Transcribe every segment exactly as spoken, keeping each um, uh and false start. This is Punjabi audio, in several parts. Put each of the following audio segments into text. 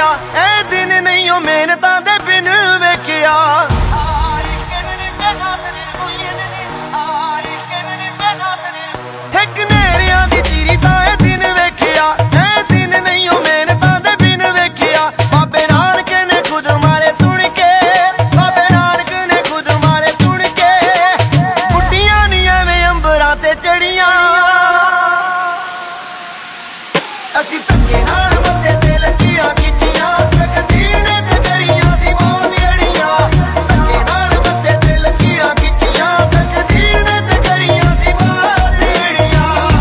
ਵੇਖਿਆ ਇਹ ਦਿਨ ਨਹੀਂ ਉਹ ਮਿਹਨਤਾਂ ਦੇ ਬਿਨ ਵੇਖਿਆ ਇੱਕ ਨੇਰਿਆਂ ਦੀ ਚੀਰੀ ਤਾਂ ਇਹ ਦਿਨ ਵੇਖਿਆ ਇਹ ਦਿਨ ਨਹੀਂ ਉਹ ਮਿਹਨਤਾਂ ਦੇ ਬਿਨ ਵੇਖਿਆ ਬਾਬੇ ਨਾਨਕ ਨੇ ਖੁਦ ਮਾਰੇ ਸੁਣ ਕੇ ਬਾਬੇ ਨਾਨਕ ਨੇ ਖੁਦ ਮਾਰੇ ਸੁਣ ਕੇ ਬੁੱਢੀਆਂ ਨੀ ਐਵੇਂ ਅੰਬਰਾਂ ਤੇ ਚੜੀਆਂ ਅਸੀਂ ਧੱਕੇ ਨਾਲ ਮੱਥੇ ਤੇ ਲੱਕੀਰਾਂ ਖਿੱਚੀਆਂ ਤਕਦੀਰ ਨੇ ਤੇ ਕਰੀਆਂ ਸੀ ਬਹੁਤ ਜਿਹੜੀਆਂ ਧੱਕੇ ਨਾਲ ਮੱਥੇ ਤੇ ਲੱਕੀਰਾਂ ਖਿੱਚੀਆਂ ਤਕਦੀਰ ਨੇ ਤੇ ਕਰੀਆਂ ਸੀ ਬਹੁਤ ਜਿਹੜੀਆਂ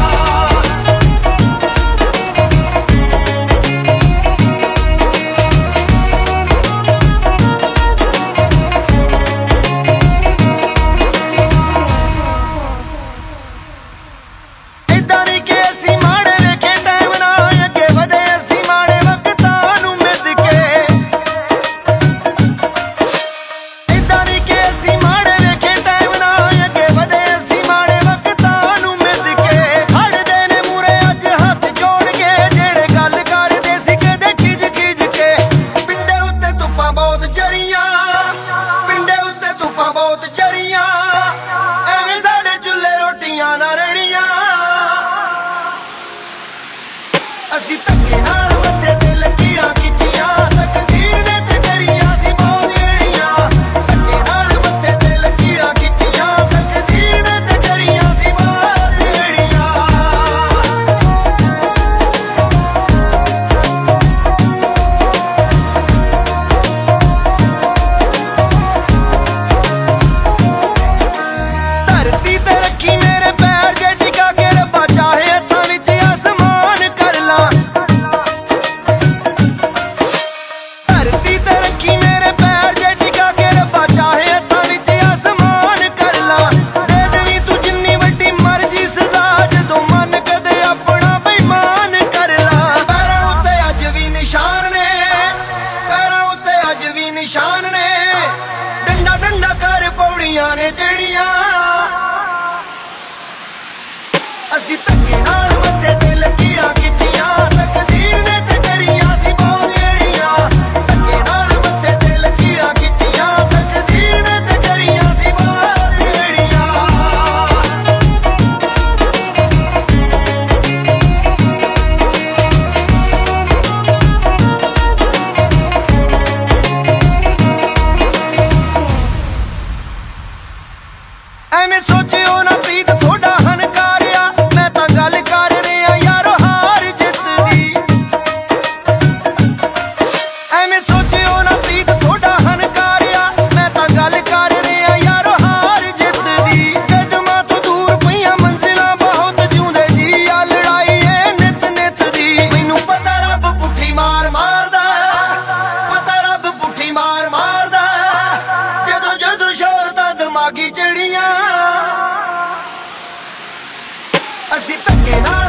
ਏਦਾਂ ਨਹੀਂ ਕਿ ਅਸੀਂ ਮਾੜੇ ਵੇਖੇ ਟਾਈਮ ਨਾ ਅੱਗੇ ਵਧੇ ਅਸੀਂ ਮਾੜੇ ਵਕਤਾਂ ਨੂੰ ਮਿੱਧ ਕੇ ਏਦਾਂ ਨਹੀਂ ਕਿ ਅਸੀਂ ਮਾੜੇ ਵੇਖੇ ਟਾਈਮ ਨਾ ਅੱਗੇ ਵਧੇ ਅਸੀਂ ਮਾੜੇ ਵਕਤਾਂ ਨੂੰ ਮਿੱਧ ਕੇ ਖੜਦੇ ਨੇ ਮੂਹਰੇ ਅੱਜ ਹੱਥ ਜੋੜ ਕੇ ਜਿਹੜੇ ਗੱਲ ਕਰਦੇ ਸੀ ਕਦੇ ਖਿਜ ਖਿਜ ਕੇ ਪਿੰਡੇ ਉੱਤੇ ਧੁੱਪਾਂ ਬਹੁਤ ਚਰੀਆਂ ਪਿੰਡੇ ਉੱਤੇ ਧੁੱਪਾਂ ਬਹੁਤ ਚਰੀਆਂ ਐਵੇਂ ਸਾਡੇ ਚੁੱਲ੍ਹੇ ਰੋਟੀਆਂ ਨਾ ਰੜੀਆਂ ਅਸੀਂ ਧੱਕੇ ਨਾਲ ਮੱਥੇ ਤੇ ਲੱਕੀਰਾਂ ਖਿੱਚੀਆਂ ਤਕਦੀਰ ਨੇ ਤੇ ਕਰੀਆਂ ਸੀ ਬਹੁਤ ਜਿਹੜੀਆਂ ਧੱਕੇ ਨਾਲ ਮੱਥੇ ਤੇ ਲੱਕੀਰਾਂ ਖਿੱਚੀਆਂ ਤਕਦੀਰ ਨੇ ਤੇ ਕਰੀਆਂ ਸੀ ਬਹੁਤ ਜਿਹੜੀਆਂ ਧਰਤੀ ਤੇ ਰੱਖੀ ਮੇਰੇ ਪੈਰ ਜੇ ਟਿਕਾ ਕੇ ਰੱਬਾ ਚਾਹੇ ਹੱਥਾਂ ਵਿੱਚ ਆਸਮਾਨ ਕਰ ਲਾਂ ਧਰਤੀ ਤੇ ਰੱਖੀ ਮੇਰੇ ਪੈਰ ਜੇ ਟਿਕਾ ਕੇ ਰੱਬਾ ਚਾਹੇ ਹੱਥਾਂ ਵਿੱਚ ਆਸਮਾਨ ਕਰ ਲਾਂ ਦੇ ਦੇਵੀਂ ਤੂੰ ਜਿੰਨੀ ਵੱਡੀ ਮਰਜ਼ੀ ਸਜ਼ਾ ਜਦੋਂ ਮਨ ਕਦੇ ਆਪਣਾ ਬੇਈਮਾਨ ਕਰ ਲਾਂ ਪੈਰਾਂ ਉੱਤੇ ਅੱਜ ਵੀ ਨਿਸ਼ਾਨ ਨੇ ਪੈਰਾਂ ਉੱਤੇ ਅੱਜ ਵੀ ਨਿਸ਼ਾਨ ਨੇ ਡੰਡਾ ਡੰਡਾ ਕਰ ਪੌੜੀਆਂ ਨੇ ਜਿਹੜੀਆਂ ਅਸੀਂ ਧੱਕੇ ਨਾਲ ਮੱਥੇ ਤੇ ਲੱਕੀਰਾਂ ਖਿੱਚੀਆਂ ਤਕਦੀਰ ਨੇ ਤੇ ਕਰੀਆਂ ਸੀ ਬਹੁਤ ਜਿਹੜੀਆਂ ਧੱਕੇ ਨਾਲ ਮੱਥੇ ਤੇ ਲੱਕੀਰਾਂ ਖਿੱਚੀਆਂ ਤਕਦੀਰ ਨੇ ਤੇ ਕਰੀਆਂ ਸੀ ਬਹੁਤ ਜਿਹੜੀਆਂ ਐਵੇਂ ਸੋਚਿਓ ਨਾ ਪ੍ਰੀਤ ਤੁਹਾਡਾ ਹਨਕਾਰਿਆ ਮੈਂ ਤਾਂ ਗੱਲ ਕਰ ਰਿਹਾ ਯਾਰੋ ਹਾਰ ਜਿੱਤ ਦੀ ਐਵੇਂ ਸੋਚਿਓ ਨਾ ਪ੍ਰੀਤ ਤੁਹਾਡਾ ਹਨਕਾਰਿਆ ਮੈਂ ਤਾਂ ਗੱਲ ਕਰ ਰਿਹਾ ਯਾਰੋ ਹਾਰ ਜਿੱਤ ਦੀ ਕਦਮਾਂ ਤੋਂ ਦੂਰ ਪਈਆਂ ਮੰਜ਼ਿਲਾਂ ਬਹੁਤ ਜਿਉਂਦੇ ਜੀ ਆ ਲੜਾਈ ਏ ਨਿਤ ਨਿਤ ਦੀ ਮੈਨੂੰ ਪਤਾ ਰੱਬ ਪੁੱਠੀ ਮਾਰ ਮਾਰਦਾ ਪਤਾ ਰੱਬ ਪੁੱਠੀ ਮਾਰ ਮਾਰਦਾ ਜਦੋਂ ਜਦੋਂ ਸ਼ੌਹਰਤਾਂ ਦਿਮਾਗੀ ਚੜੀਆਂ ਅਸੀਂ ਧੱਕੇ ਨਾਲ